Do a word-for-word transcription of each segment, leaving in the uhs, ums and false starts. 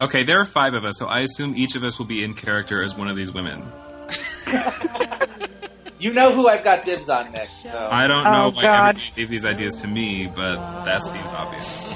Okay, there are five of us, so I assume each of us will be in character as one of these women. You know who I've got dibs on, Nick. So. I don't know Oh, why God. everybody gave these ideas to me, but that seems obvious.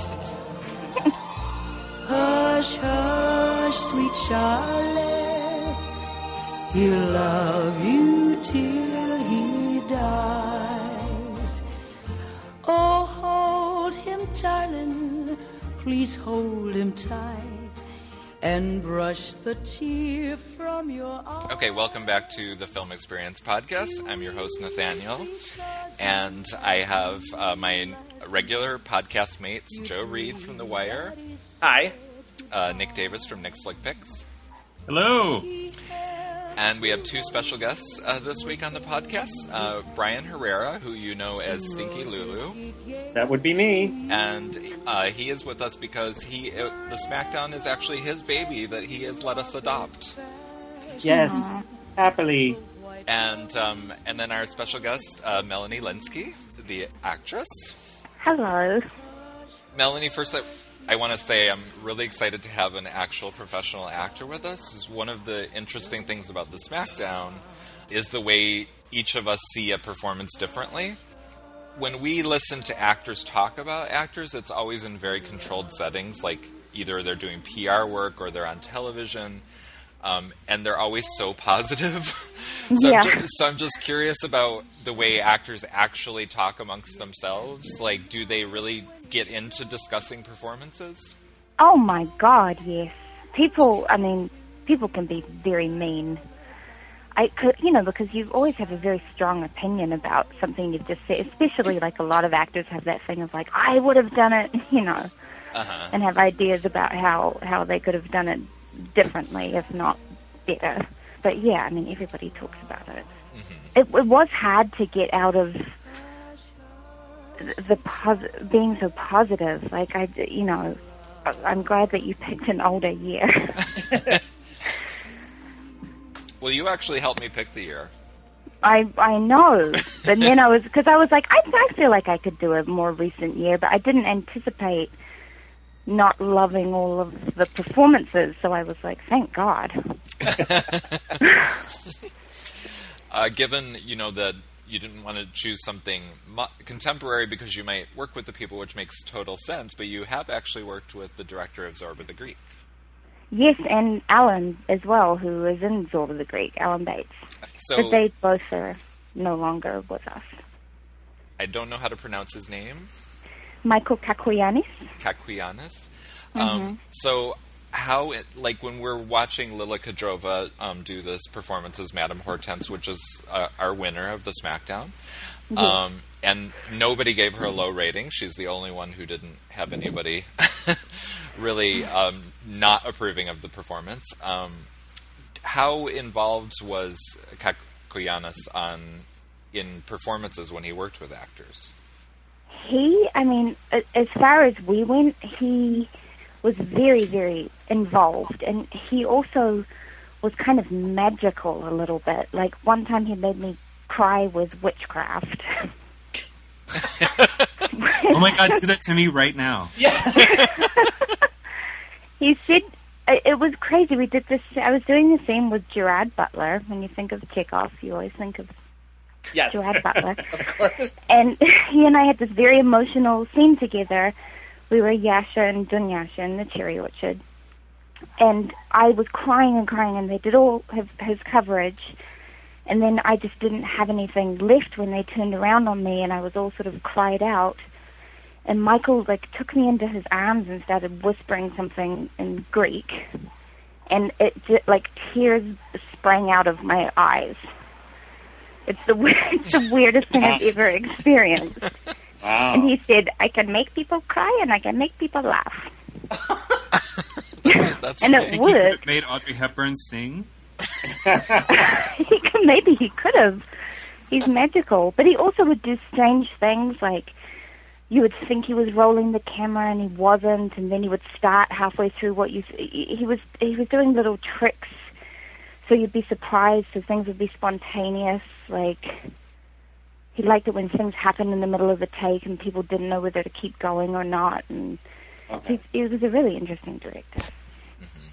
Hush, hush, sweet Charlotte, he'll love you till he dies. Oh, hold him, darling, please hold him tight, and brush the tear from your eye. Okay, welcome back to the Film Experience Podcast. I'm your host, Nathaniel, and I have uh, my regular podcast mates, Joe Reed from The Wire. Hi. Uh, Nick Davis from Nick's Flick Picks. Hello! And we have two special guests uh, this week on the podcast. Uh, Brian Herrera, who you know as Stinky Lulu. That would be me. And uh, he is with us because he uh, the SmackDown is actually his baby that he has let us adopt. Yes, happily. And um, and then our special guest, uh, Melanie Linsky, the actress. Hello. Melanie, first I, I want to say I'm really excited to have an actual professional actor with us. Is one of the interesting things about the SmackDown is the way each of us see a performance differently. When we listen to actors talk about actors, it's always in very controlled settings, like either they're doing P R work or they're on television, um, and they're always so positive. so, yeah. I'm just, so I'm just curious about the way actors actually talk amongst themselves. Like, do they really get into discussing performances? Oh my God, yes. People, I mean, people can be very mean. I could, you know, because you always have a very strong opinion about something you've just said, especially like a lot of actors have that thing of like, I would have done it, you know, Uh-huh. and have ideas about how, how they could have done it differently, if not better. But yeah, I mean, everybody talks about it. Mm-hmm. It, it was hard to get out of the pos- being so positive. Like, I, you know, I'm glad that you picked an older year. Well, you actually helped me pick the year. I I know, but then I was because I was like I I feel like I could do a more recent year, but I didn't anticipate not loving all of the performances. So I was like, thank God. uh, given you know that you didn't want to choose something mo- contemporary because you might work with the people, which makes total sense, but you have actually worked with the director of Zorba the Greek. Yes, and Alan as well, who is in Zorba the Greek, Alan Bates. So but they both are no longer with us. I don't know how to pronounce his name. Michael Kakoyanis. Kakoyanis. Mm-hmm. Um, so how, it, like when we're watching Lila Kudrova um, do this performance as Madame Hortense, which is uh, our winner of the SmackDown, Yes. um, and nobody gave her a low rating. She's the only one who didn't have anybody really um, not approving of the performance. Um, how involved was Kakoyanis on in performances when he worked with actors? He, I mean, a- as far as we went, he was very, very involved, and he also was kind of magical a little bit. Like one time, he made me cry with witchcraft. Oh my God, do that to me right now. Yeah. He said it it was crazy. We did this. I was doing the same with Gerard Butler. When you think of Chekhov, you always think of Yes. Gerard Butler. Of course. And he and I had this very emotional scene together. We were Yasha and Dunyasha in the cherry orchard. And I was crying and crying, and they did all his, his coverage. And then I just didn't have anything left when they turned around on me, and I was all sort of cried out. And Michael, like, took me into his arms and started whispering something in Greek. And it, just, like, tears sprang out of my eyes. It's the, it's the weirdest thing I've ever experienced. Wow. And he said, I can make people cry and I can make people laugh. That's, that's And I it think he could have would. made Audrey Hepburn sing. he could, maybe he could have. He's magical. But he also would do strange things, like you would think he was rolling the camera and he wasn't, and then he would start halfway through what you... He was, he was doing little tricks, so you'd be surprised, so things would be spontaneous, like... He liked it when things happened in the middle of a take and people didn't know whether to keep going or not. And Okay. he, he was a really interesting director. Mm-hmm.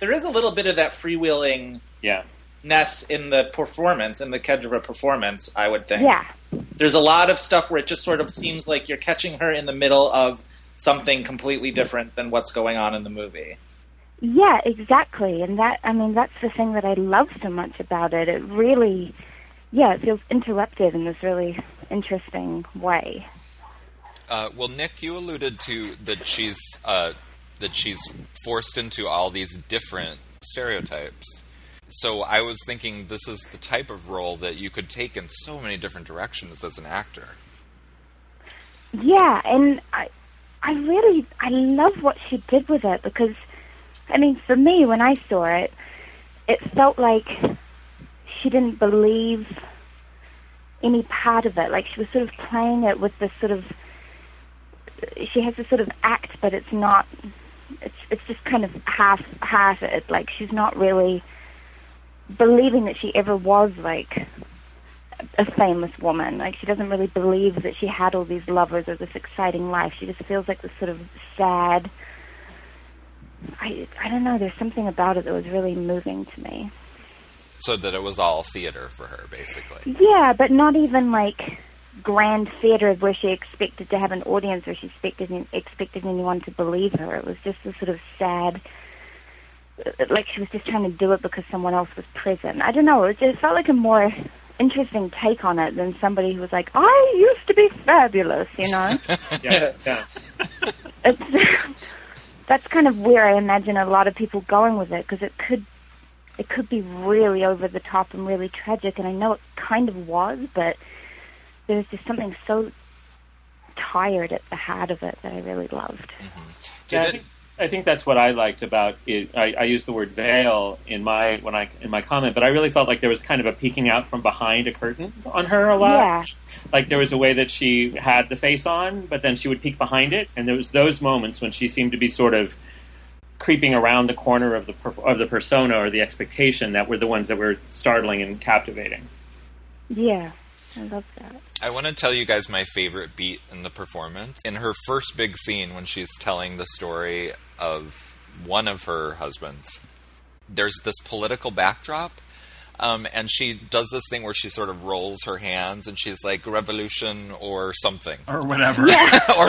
There is a little bit of that freewheeling Yeah. ness in the performance, in the Kedrova performance, I would think. Yeah. There's a lot of stuff where it just sort of seems like you're catching her in the middle of something completely different than what's going on in the movie. Yeah, exactly. And that, I mean, that's the thing that I love so much about it. It really, yeah, it feels interrupted in this really interesting way. Uh, well, Nick, you alluded to that she's uh, that she's forced into all these different stereotypes. So I was thinking this is the type of role that you could take in so many different directions as an actor. Yeah, and I, I really, I love what she did with it because, I mean, for me, when I saw it, it felt like she didn't believe any part of it. Like she was sort of playing it with this sort of, she has this sort of act, but it's not, it's it's just kind of half-hearted. Like she's not really believing that she ever was like a famous woman. Like she doesn't really believe that she had all these lovers or this exciting life. She just feels like this sort of sad, I, I don't know, there's something about it that was really moving to me. So that it was all theater for her, basically. Yeah, but not even like grand theater where she expected to have an audience or she expected expected anyone to believe her. It was just this sort of sad, like she was just trying to do it because someone else was present. I don't know, it just felt like a more interesting take on it than somebody who was like, I used to be fabulous, you know? Yeah, yeah. It's, that's kind of where I imagine a lot of people going with it, because it could it could be really over the top and really tragic, and I know it kind of was, but there's just something so tired at the heart of it that I really loved. Mm-hmm. Yeah, I, think, I think that's what I liked about it. I, I used the word veil in my when I in my comment, but I really felt like there was kind of a peeking out from behind a curtain on her a lot. Yeah. Like there was a way that she had the face on, but then she would peek behind it, and there was those moments when she seemed to be sort of creeping around the corner of the per, of the persona or the expectation that were the ones that were startling and captivating. Yeah, I love that. I want to tell you guys my favorite beat in the performance. In her first big scene, when she's telling the story of one of her husbands, there's this political backdrop, um, and she does this thing where she sort of rolls her hands, and she's like, revolution or something. Or whatever. or,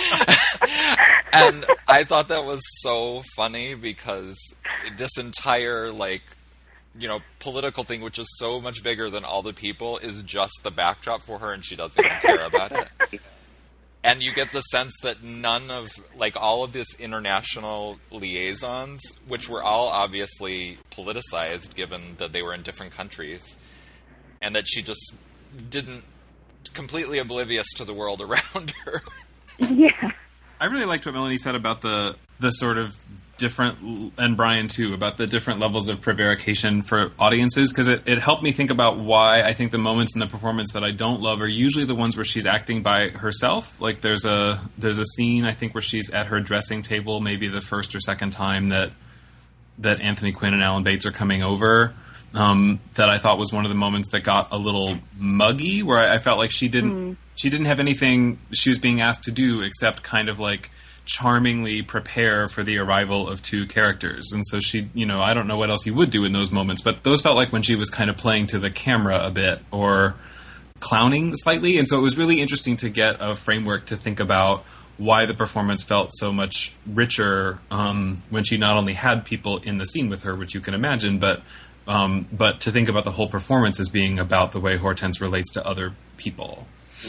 and I thought that was so funny because this entire, like, you know, political thing, which is so much bigger than all the people, is just the backdrop for her, and she doesn't even care about it. And you get the sense that none of, like, all of this international liaisons, which were all obviously politicized, given that they were in different countries, and that she just didn't, completely oblivious to the world around her. Yeah. I really liked what Melanie said about the the sort of different, and Brian too, about the different levels of prevarication for audiences, because it, it helped me think about why I think the moments in the performance that I don't love are usually the ones where she's acting by herself. Like there's a there's a scene, I think, where she's at her dressing table, maybe the first or second time that that Anthony Quinn and Alan Bates are coming over, um, that I thought was one of the moments that got a little muggy, where I, I felt like she didn't mm. she didn't have anything she was being asked to do except kind of like charmingly prepare for the arrival of two characters. And so she, you know, I don't know what else you would do in those moments, but those felt like when she was kind of playing to the camera a bit or clowning slightly. And so it was really interesting to get a framework to think about why the performance felt so much richer um, when she not only had people in the scene with her, which you can imagine, but um, but to think about the whole performance as being about the way Hortense relates to other people.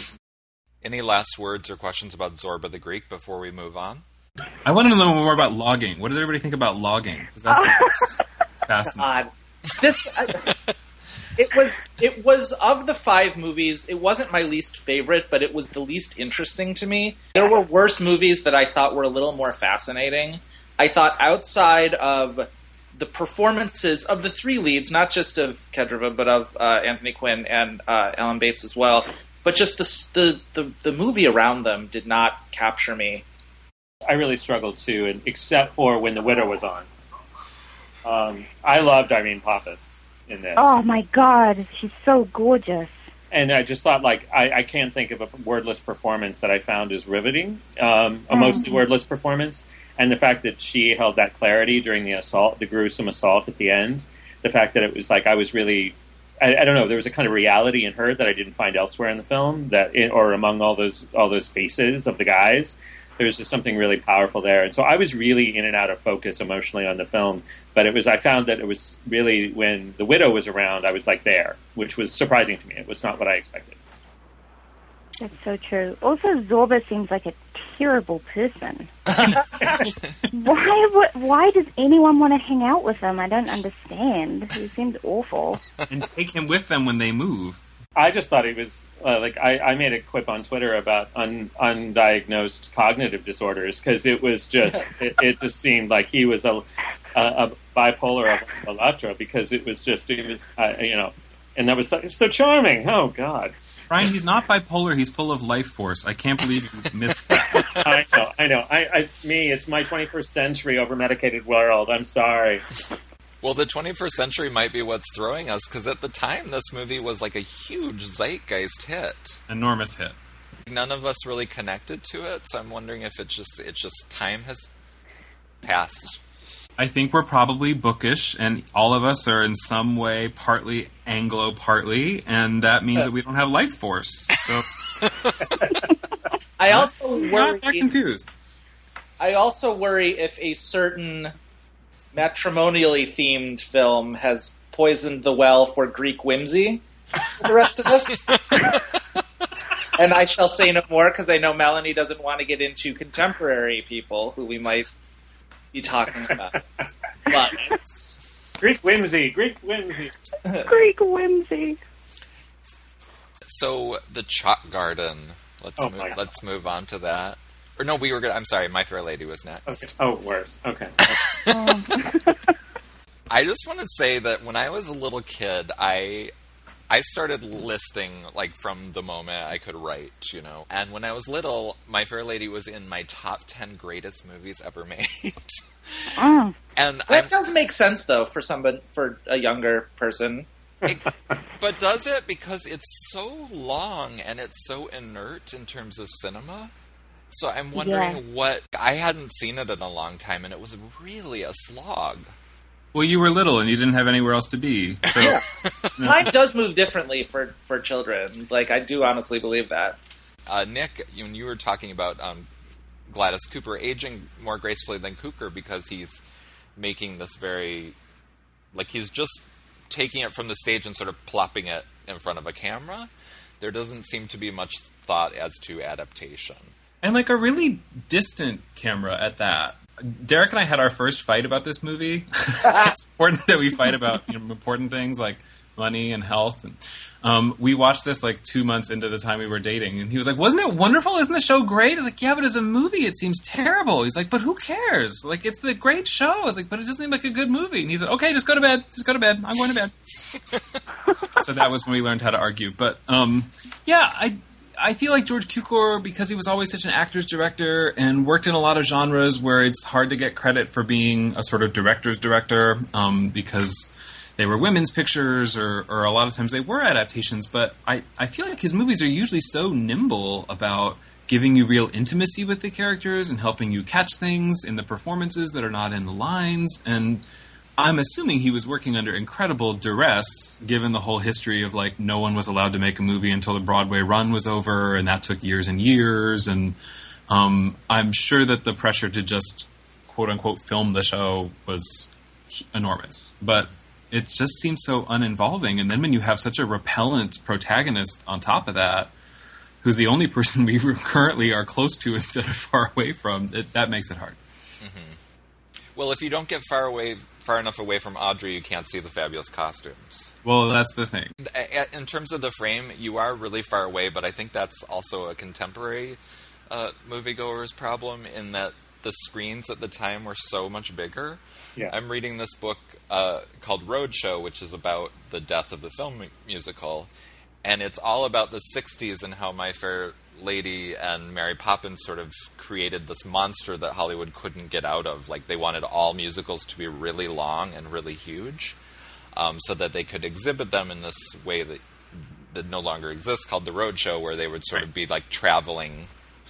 Any last words or questions about Zorba the Greek before we move on? I want to know more about logging. What does everybody think about logging? Because that's fascinating. God. This, I, it was it was of the five movies, it wasn't my least favorite, but it was the least interesting to me. There were worse movies that I thought were a little more fascinating. I thought outside of the performances of the three leads, not just of Kedrova, but of uh, Anthony Quinn and uh, Alan Bates as well, but just the, the the the movie around them did not capture me. I really struggled too, and except for when The Widow was on. Um, I loved Irene Pappas in this. Oh my God, she's so gorgeous. And I just thought, like, I, I can't think of a wordless performance that I found as riveting, um, a mostly wordless performance. And the fact that she held that clarity during the assault, the gruesome assault at the end, the fact that it was like I was really, I, I don't know, there was a kind of reality in her that I didn't find elsewhere in the film, that it, or among all those all those faces of the guys. There's just something really powerful there. And so I was really in and out of focus emotionally on the film. But it was, I found that it was really, when the widow was around, I was like there, which was surprising to me. It was not what I expected. That's so true. Also, Zorba seems like a terrible person. why, why does anyone want to hang out with him? I don't understand. He seems awful. And take him with them when they move. I just thought he was uh, like I, I made a quip on Twitter about un, undiagnosed cognitive disorders because it was just it, it just seemed like he was a, a, a bipolar of Electra because it was just it was uh, you know, and that was so, so charming. Oh God, Brian, he's not bipolar. He's full of life force. I can't believe you missed that. I know, I know. I, it's me. It's my twenty-first century over medicated world. I'm sorry. Well, the twenty-first century might be what's throwing us, because at the time, this movie was like a huge zeitgeist hit. Enormous hit. None of us really connected to it, so I'm wondering if it's just it's just time has passed. I think we're probably bookish, and all of us are in some way partly Anglo, partly, and that means that we don't have life force. So I also I'm worry. not that confused. I also worry if a certain matrimonially themed film has poisoned the well for Greek whimsy for the rest of us. And I shall say no more because I know Melanie doesn't want to get into contemporary people who we might be talking about. But it's... Greek whimsy, Greek whimsy. Greek whimsy. So the Chalk Garden. Let's Oh, move, my God. let's move on to that. Or no, we were gonna. I'm sorry, My Fair Lady was next. Okay. Oh, worse. Okay. I just want to say that when I was a little kid, I I started listing like from the moment I could write, you know. And when I was little, My Fair Lady was in my top ten greatest movies ever made. Mm. And That I'm, does make sense, though, for somebody, for a younger person. it, but does it? Because it's so long and it's so inert in terms of cinema. So I'm wondering Yeah. what... I hadn't seen it in a long time, and it was really a slog. Well, you were little and you didn't have anywhere else to be. So Time does move differently for, for children. Like, I do honestly believe that. Uh, Nick, when you were talking about um, Gladys Cooper aging more gracefully than Cooker because he's making this very... Like, he's just taking it from the stage and sort of plopping it in front of a camera. There doesn't seem to be much thought as to adaptation. And like a really distant camera at that. Derek and I had our first fight about this movie. It's important that we fight about, you know, important things like money and health. And, um, we watched this like two months into the time we were dating, and he was like, "Wasn't it wonderful? Isn't the show great?" I was like, "Yeah, but as a movie, it seems terrible." He's like, "But who cares? Like, it's the great show." I was like, "But it doesn't seem like a good movie." And he said, "Okay, just go to bed. Just go to bed. I'm going to bed." So that was when we learned how to argue. But um, yeah, I. I feel like George Cukor, because he was always such an actor's director and worked in a lot of genres where it's hard to get credit for being a sort of director's director, um, because they were women's pictures or, or a lot of times they were adaptations. But I, I feel like his movies are usually so nimble about giving you real intimacy with the characters and helping you catch things in the performances that are not in the lines. And I'm assuming he was working under incredible duress, given the whole history of, like, no one was allowed to make a movie until the Broadway run was over, and that took years and years, and um, I'm sure that the pressure to just, quote-unquote, film the show was enormous. But it just seems so uninvolving, and then when you have such a repellent protagonist on top of that, who's the only person we currently are close to instead of far away from, it, that makes it hard. Mm-hmm. Well, if you don't get far away, far enough away from Audrey, you can't see the fabulous costumes. Well, that's the thing. In terms of the frame, you are really far away, but I think that's also a contemporary uh, moviegoer's problem in that the screens at the time were so much bigger. Yeah. I'm reading this book uh, called Roadshow, which is about the death of the film mu- musical, and it's all about the sixties and how My Fair Lady and Mary Poppins sort of created this monster that Hollywood couldn't get out of. Like, they wanted all musicals to be really long and really huge, um, so that they could exhibit them in this way that that no longer exists, called the Roadshow, where they would sort of be like traveling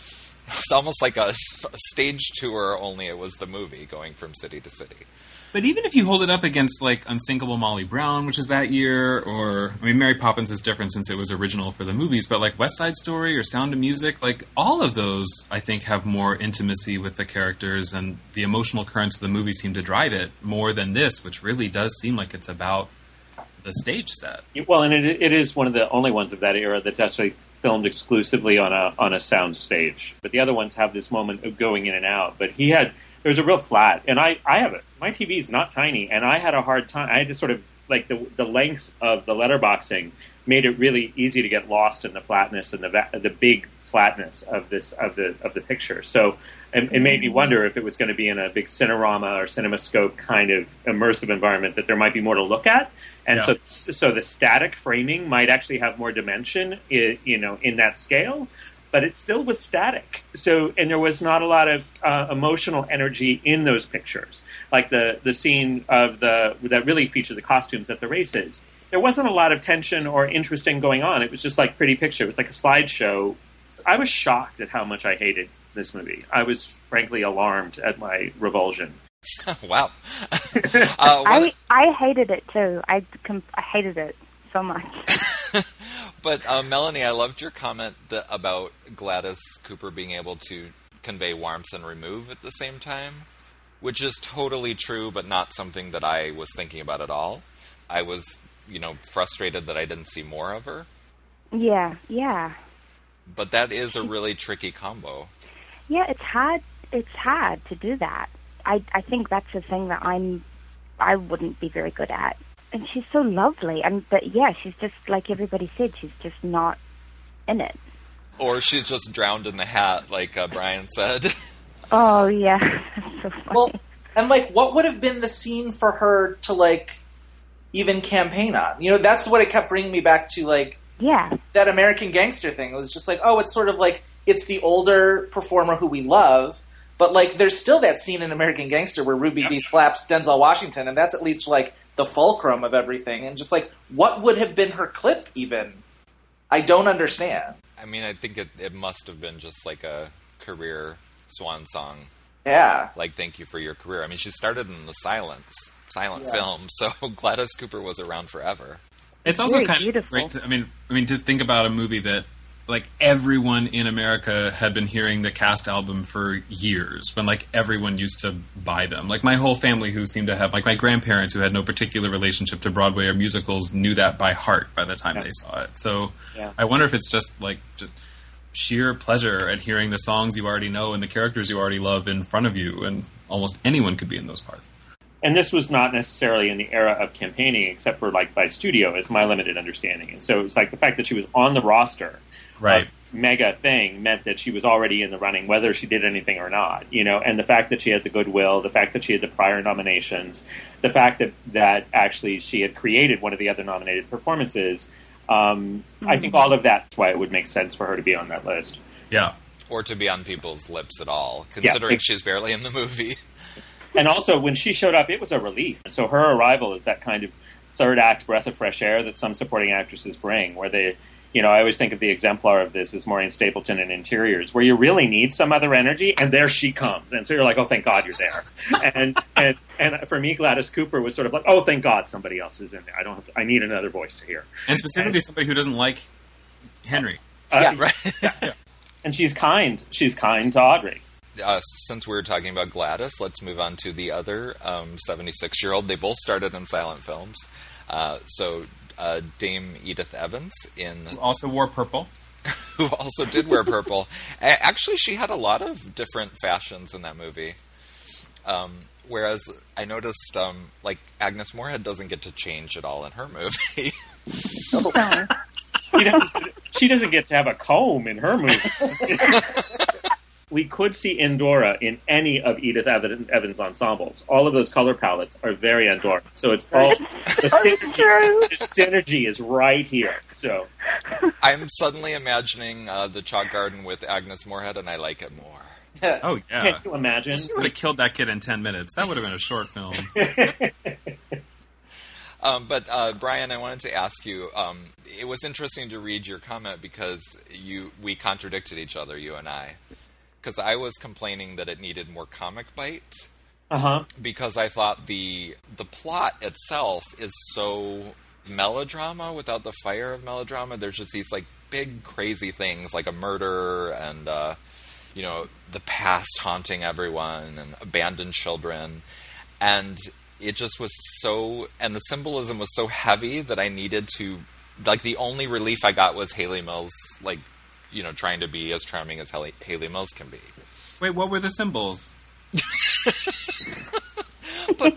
It's almost like a, a stage tour, only it was the movie going from city to city. But even if you hold it up against, like, Unsinkable Molly Brown, which is that year, or, I mean, Mary Poppins is different since it was original for the movies, but, like, West Side Story or Sound of Music, like, all of those, I think, have more intimacy with the characters, and the emotional currents of the movie seem to drive it more than this, which really does seem like it's about the stage set. Well, and it, it is one of the only ones of that era that's actually filmed exclusively on a on a sound stage. But the other ones have this moment of going in and out. But he had... There's a real flat, and I, I have it. My T V is not tiny, and I had a hard time. I had to sort of, like, the the length of the letterboxing made it really easy to get lost in the flatness and the the big flatness of this of the of the picture. So it, it made me wonder if it was going to be in a big Cinerama or CinemaScope kind of immersive environment that there might be more to look at. And Yeah. so so the static framing might actually have more dimension, i- you know, in that scale. But it still was static. So, and there was not a lot of uh, emotional energy in those pictures. Like the, the scene of the that really featured the costumes at the races. There wasn't a lot of tension or interesting going on. It was just like pretty picture. It was like a slideshow. I was shocked at how much I hated this movie. I was frankly alarmed at my revulsion. Wow. uh, one- I I hated it too. I com- I hated it so much. But uh, Melanie, I loved your comment that, about Gladys Cooper being able to convey warmth and remove at the same time, which is totally true, but not something that I was thinking about at all. I was, you know, frustrated that I didn't see more of her. Yeah, yeah, But that is a really tricky combo. yeah. It's hard. It's hard to do that. I I think that's the thing that I'm. I wouldn't be very good at. And she's so lovely. And but yeah, she's just like everybody said. She's just not in it. Or she's just drowned in the hat, like uh, Brian said. Oh yeah, that's so funny. Well, and like, what would have been the scene for her to like even campaign on? You know, that's what it kept bringing me back to, like yeah, that American Gangster thing. It was just like, oh, it's sort of like it's the older performer who we love, but like there's still that scene in American Gangster where Ruby Yep. Dee slaps Denzel Washington, and that's at least like the fulcrum of everything. And just like, what would have been her clip even? I don't understand. I mean, I think it, it must have been just like a career swan song. Yeah. Like, thank you for your career. I mean, she started in the silence, silent Yeah. film, so Gladys Cooper was around forever. It's also Very kind beautiful. of great to, I mean, I mean, to think about a movie that, like, everyone in America had been hearing the cast album for years, when, like, everyone used to buy them. Like, my whole family who seemed to have, like, my grandparents who had no particular relationship to Broadway or musicals knew that by heart by the time Yeah. they saw it. So Yeah. I wonder if it's just, like, just sheer pleasure at hearing the songs you already know and the characters you already love in front of you, and almost anyone could be in those parts. And this was not necessarily in the era of campaigning, except for like by studio, is my limited understanding. And so it's like the fact that she was on the roster, Right. uh, mega thing, meant that she was already in the running, whether she did anything or not. You know, and the fact that she had the goodwill, the fact that she had the prior nominations, the fact that that actually she had created one of the other nominated performances. Um, I think all of that's why it would make sense for her to be on that list. Yeah. Or to be on people's lips at all, considering Yeah. she's barely in the movie. And also, when she showed up, it was a relief. And so her arrival is that kind of third act breath of fresh air that some supporting actresses bring, where they, you know, I always think of the exemplar of this as Maureen Stapleton in Interiors, where you really need some other energy, and there she comes. And so you're like, oh, thank God you're there. and, and and for me, Gladys Cooper was sort of like, oh, thank God somebody else is in there. I don't have to, I need another voice to hear. And specifically somebody who doesn't like Henry. Uh, Yeah. Right. And she's kind. She's kind to Audrey. Uh, since we were talking about Gladys, let's move on to the other um, seventy-six-year-old. They both started in silent films. Uh, so uh, Dame Edith Evans, in Also wore purple. who also did wear purple. A- Actually, she had a lot of different fashions in that movie. Um, whereas I noticed, um, like, Agnes Moorehead doesn't get to change at all in her movie. No. She doesn't, she doesn't get to have a comb in her movie. We could see Endora in any of Edith Evan- Evans' ensembles. All of those color palettes are very Endora. So it's all the synergy, the synergy is right here. So I'm suddenly imagining uh, the Chalk Garden with Agnes Moorehead, and I like it more. Oh, yeah. can you imagine? She would have killed that kid in ten minutes. That would have been a short film. Um, but uh, Brian, I wanted to ask you. Um, it was interesting to read your comment because you we contradicted each other, you and I, because I was complaining that it needed more comic bite. Uh-huh. Because I thought the the plot itself is so melodrama without the fire of melodrama. There's just these like big crazy things like a murder and uh, you know, the past haunting everyone and abandoned children, and it just was so, and the symbolism was so heavy that I needed to, like, the only relief I got was Hayley Mills, like, you know, trying to be as charming as Hayley, Hayley Mills can be. Wait, what were the symbols? but,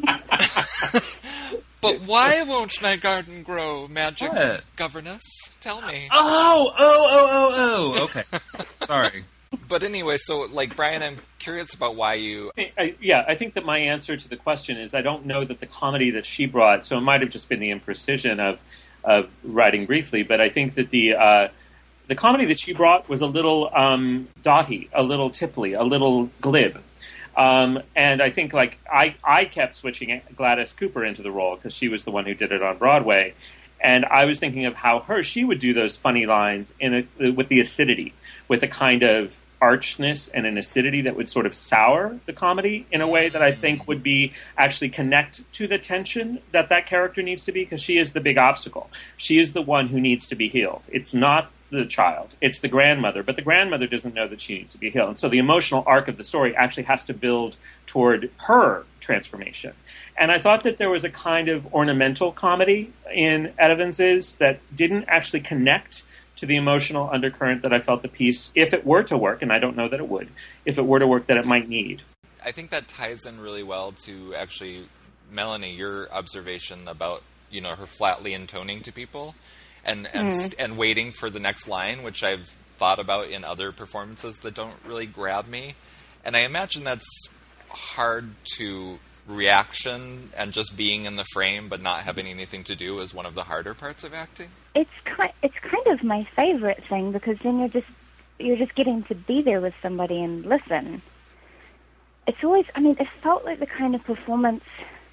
but why won't my garden grow, magic what? governess? Tell me. Oh, oh, oh, oh, oh. Okay. Sorry. But anyway, so, like, Brian, I'm curious about why you... I, I, yeah, I think that my answer to the question is I don't know that the comedy that she brought, so it might have just been the imprecision of, of writing briefly, but I think that the... Uh, The comedy that she brought was a little um, dotty, a little tipply, a little glib. Um, and I think, like, I, I kept switching Gladys Cooper into the role because she was the one who did it on Broadway. And I was thinking of how her, she would do those funny lines in a, with the acidity, with a kind of archness and an acidity that would sort of sour the comedy in a way that I think would be actually connect to the tension that that character needs to be, because she is the big obstacle. She is the one who needs to be healed. It's not the child, it's the grandmother, but the grandmother doesn't know that she needs to be healed. And so the emotional arc of the story actually has to build toward her transformation. And I thought that there was a kind of ornamental comedy in Ed Evans's that didn't actually connect to the emotional undercurrent that I felt the piece, if it were to work, and I don't know that it would, if it were to work, that it might need. I think that ties in really well to, actually, Melanie, your observation about, you know, her flatly intoning to people. And and, mm. and waiting for the next line, which I've thought about in other performances that don't really grab me. And I imagine that's hard to reaction, and just being in the frame but not having anything to do is one of the harder parts of acting. It's kind, it's kind of my favorite thing, because then you're just you're just getting to be there with somebody and listen. It's always, I mean, it felt like the kind of performance.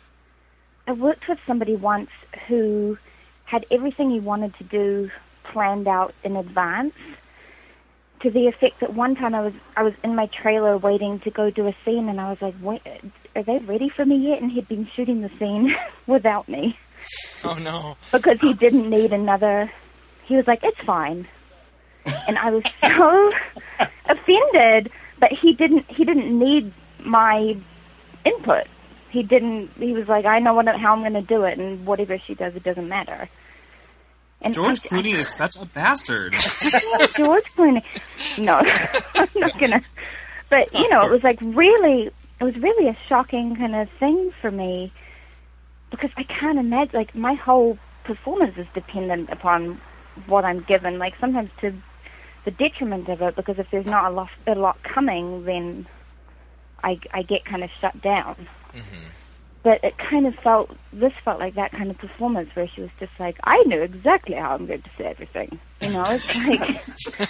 I worked with somebody once who had everything he wanted to do planned out in advance, to the effect that one time I was I was in my trailer waiting to go do a scene, and I was like, wait, are they ready for me yet? And he'd been shooting the scene without me. Oh, no. Because he didn't need another... He was like, it's fine. And I was so offended, but he didn't he didn't need my input. He didn't... He was like, I know what, how I'm going to do it, and whatever she does, it doesn't matter. And George I, Clooney I, is such a bastard. George Clooney. No, I'm not gonna. But you know, it was like really, it was really a shocking kind of thing for me, because I can't imagine. Like, my whole performance is dependent upon what I'm given. Like, sometimes to the detriment of it, because if there's not a lot, a lot coming, then I, I get kind of shut down. Mm-hmm. But it kind of felt, this felt like that kind of performance where she was just like, I know exactly how I'm going to say everything. You know, it's like,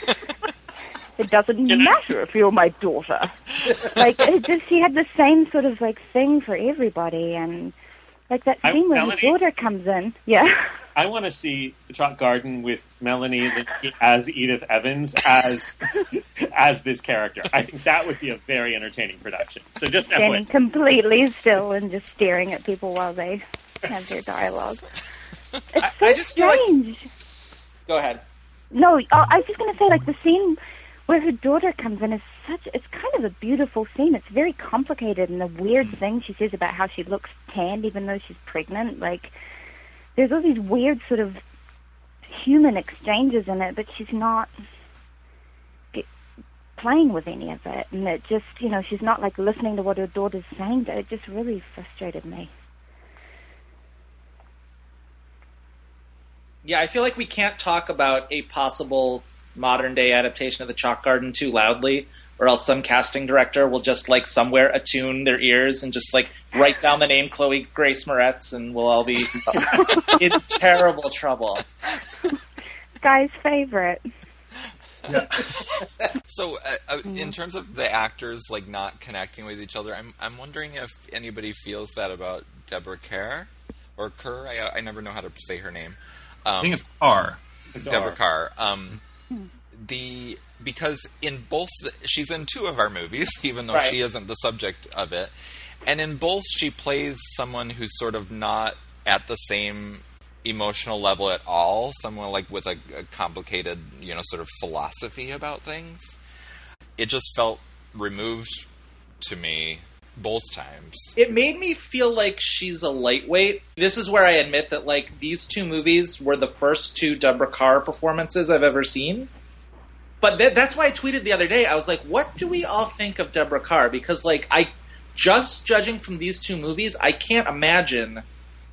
it doesn't matter if you're my daughter. Like, it just, she had the same sort of, like, thing for everybody. And, like, that scene where Melanie, his daughter comes in. Yeah. I want to see the Chalk Garden with Melanie Lynskey as Edith Evans as as this character. I think that would be a very entertaining production. So just standing completely still and just staring at people while they have their dialogue. It's I, so I just strange. Feel like... Go ahead. No, I was just going to say, like, the scene where her daughter comes in is such, it's kind of a beautiful scene. It's very complicated, and the weird thing she says about how she looks tanned even though she's pregnant, like, there's all these weird sort of human exchanges in it, but she's not get, playing with any of it. And it just, you know, she's not, like, listening to what her daughter's saying. It just really frustrated me. Yeah, I feel like we can't talk about a possible modern-day adaptation of The Chalk Garden too loudly, or else some casting director will just, like, somewhere attune their ears and just, like, write down the name Chloe Grace Moretz, and we'll all be in terrible trouble. Guy's favorite. Yeah. So, uh, uh, in terms of the actors, like, not connecting with each other, I'm I'm wondering if anybody feels that about Deborah Kerr, or Kerr, I, I never know how to say her name. Um, I think it's R. Deborah Kerr. Um, the because in both the, she's in two of our movies, even though Right. she isn't the subject of it, and in both she plays someone who's sort of not at the same emotional level at all, someone like with a, a complicated, you know, sort of philosophy about things. It just felt removed to me both times. It made me feel like she's a lightweight. This is where I admit that, like, these two movies were the first two Deborah Kerr performances I've ever seen. But th- that's why I tweeted the other day. I was like, what do we all think of Deborah Kerr? Because, like, I just judging from these two movies, I can't imagine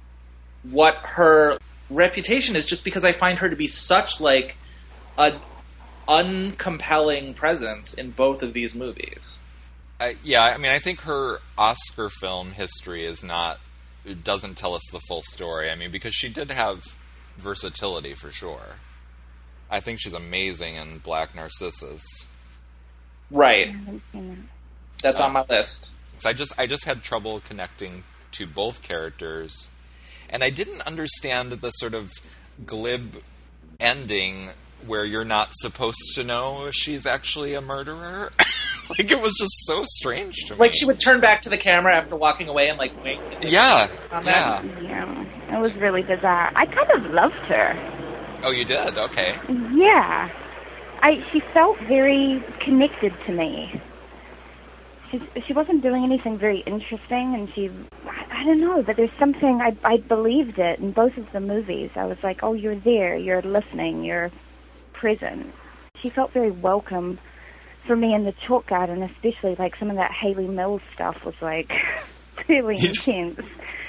what her reputation is, just because I find her to be such, like, a uncompelling presence in both of these movies. Uh, yeah, I mean, I think her Oscar film history is not, it doesn't tell us the full story. I mean, because she did have versatility for sure. I think she's amazing in Black Narcissus. Right. I haven't seen that. That's Uh, on my list. So I just, I just had trouble connecting to both characters, and I didn't understand the sort of glib ending where you're not supposed to know she's actually a murderer. Like, it was just so strange to me. Like, she would turn back to the camera after walking away and, like, wink. And take Yeah, on that. yeah. Yeah, it was really bizarre. I kind of loved her. Oh, you did? Okay. Yeah, I she felt very connected to me. She she wasn't doing anything very interesting, and she I, I don't know, but there's something I I believed it in both of the movies. I was like, oh, you're there, you're listening, you're present. She felt very welcome for me in the Chalk Garden, especially. Like, some of that Hayley Mills stuff was like really intense,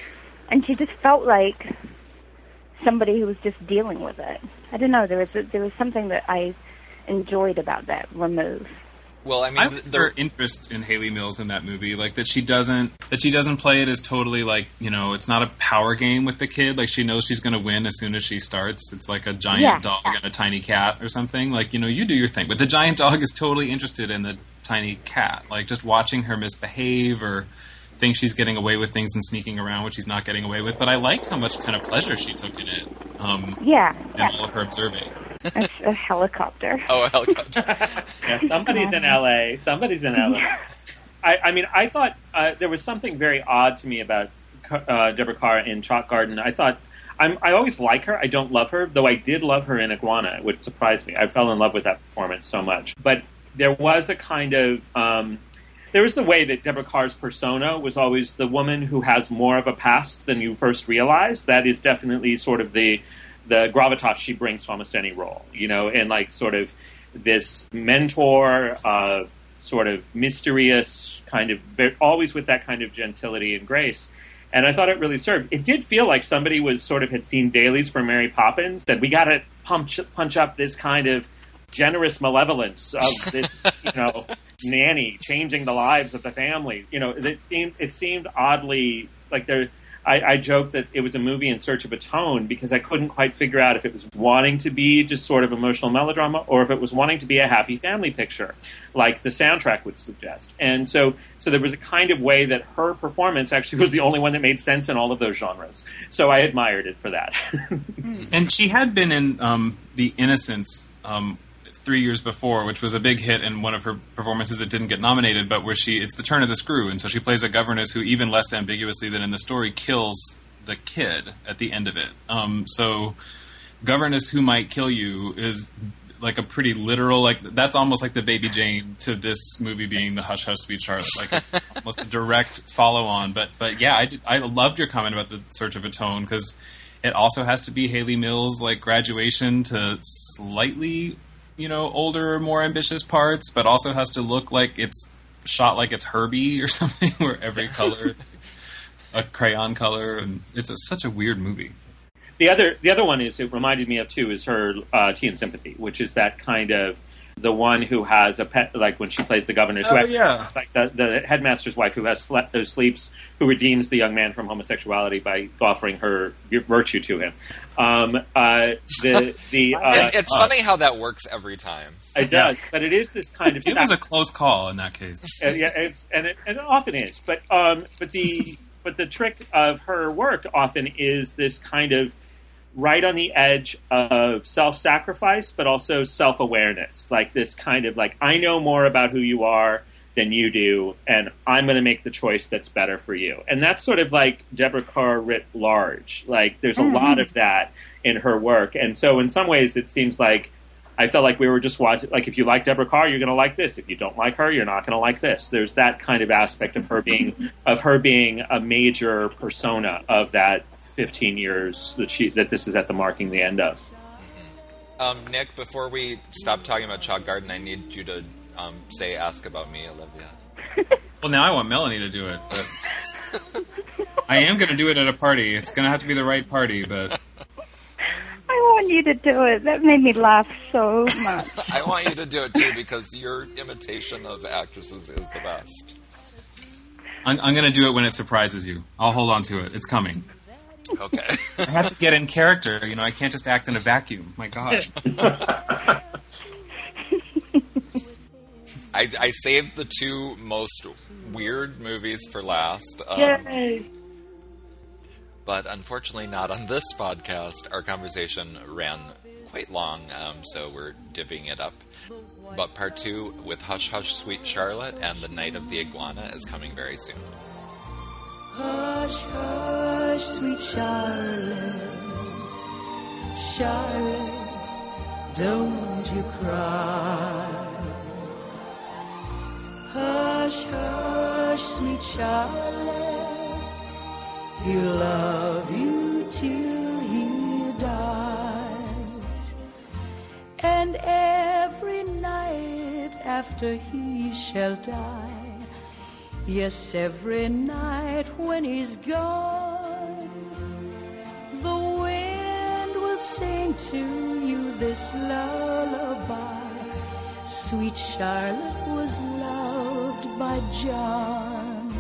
and she just felt like somebody who was just dealing with it. I don't know. There was there was something that I enjoyed about that remove. Well, I mean, I th- like there, her interest in Hayley Mills in that movie, like that she doesn't that she doesn't play it as totally like, you know, it's not a power game with the kid. Like, she knows she's going to win as soon as she starts. It's like a giant Yeah. dog and a tiny cat or something. Like, you know, you do your thing, but the giant dog is totally interested in the tiny cat. Like, just watching her misbehave or think she's getting away with things and sneaking around, which she's not getting away with. But I liked how much kind of pleasure she took in it, um, Yeah, and all of her observing. a, a helicopter. oh, a helicopter. Yeah, somebody's in L A. Somebody's in L A. I, I mean, I thought uh, there was something very odd to me about uh, Deborah Kerr in Chalk Garden. I thought, I'm, I always like her. I don't love her, though I did love her in Iguana, which surprised me. I fell in love with that performance so much. But there was a kind of... Um, there was the way that Deborah Kerr's persona was always the woman who has more of a past than you first realize. That is definitely sort of the the gravitas she brings to almost any role, you know, and like sort of this mentor, uh, sort of mysterious kind of, always with that kind of gentility and grace. And I thought it really served. It did feel like somebody was sort of had seen dailies for Mary Poppins, said, we got to punch punch up this kind of generous malevolence of this, you know, nanny changing the lives of the family. You know, it seemed it seemed oddly like there. I, I joked that it was a movie in search of a tone because I couldn't quite figure out if it was wanting to be just sort of emotional melodrama or if it was wanting to be a happy family picture, like the soundtrack would suggest. And so, so there was a kind of way that her performance actually was the only one that made sense in all of those genres. So I admired it for that. And she had been in um, The Innocents um, three years before, which was a big hit and one of her performances that didn't get nominated, but where she it's the turn of the screw, and so she plays a governess who, even less ambiguously than in the story, kills the kid at the end of it. Um, so governess who might kill you is like a pretty literal, like that's almost like the Baby Jane to this movie being the Hush Hush Sweet Charlotte, like a, almost a direct follow on. But but yeah, I did, I loved your comment about the search of a tone, because it also has to be Hayley Mills' like graduation to slightly, you know, older, more ambitious parts, but also has to look like it's shot like it's Herbie or something, where every color, a crayon color, and it's a, such a weird movie. The other, the other one is it reminded me of too is her uh, Tea and Sympathy, which is that kind of the one who has a pet, like when she plays the governess, who Oh, has, yeah. like the, the headmaster's wife who has slept, who sleeps, who redeems the young man from homosexuality by offering her virtue to him. Um, uh, the the uh, it, it's funny how that works every time. it does, but it is this kind of. It was a close call in that case. Uh, yeah, it's, and, it, and it often is. But um, but the but the trick of her work often is this kind of right on the edge of self-sacrifice, but also self-awareness. Like this kind of like, I know more about who you are than you do, and I'm going to make the choice that's better for you. And that's sort of like Deborah Kerr writ large. Like there's a mm-hmm. lot of that in her work. And so in some ways it seems like I felt like we were just watching, like if you like Deborah Kerr, you're going to like this. If you don't like her, you're not going to like this. There's that kind of aspect of her being, of her being a major persona of that fifteen years that she, that this is at the marking the end of. Mm-hmm. Um, Nick, before we stop talking about Chalk Garden, I need you to um, say, ask about me, Olivia. Well, now I want Melanie to do it, but I am going to do it at a party. It's going to have to be the right party, but... I want you to do it. That made me laugh so much. I want you to do it, too, because your imitation of actresses is the best. I'm, I'm going to do it when it surprises you. I'll hold on to it. It's coming. Okay. I have to get in character. You know, I can't just act in a vacuum. My God. I, I saved the two most weird movies for last. Um, Yay! But unfortunately not on this podcast. Our conversation ran quite long, um, so we're divvying it up. But part two with Hush Hush Sweet Charlotte and The Night of the Iguana is coming very soon. Hush, hush, sweet Charlotte, Charlotte, don't you cry. Hush, hush, sweet Charlotte, he'll love you till he dies. And every night after he shall die, yes, every night when he's gone, the wind will sing to you this lullaby. Sweet Charlotte was loved by John.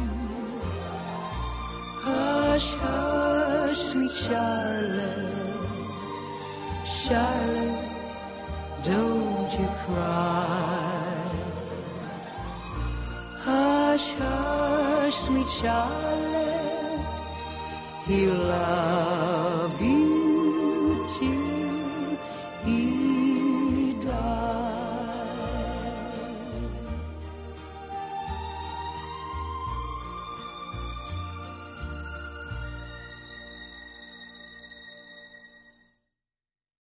Hush, hush, sweet Charlotte, Charlotte, don't you cry. Hush, hush, sweet Charlotte, he'll love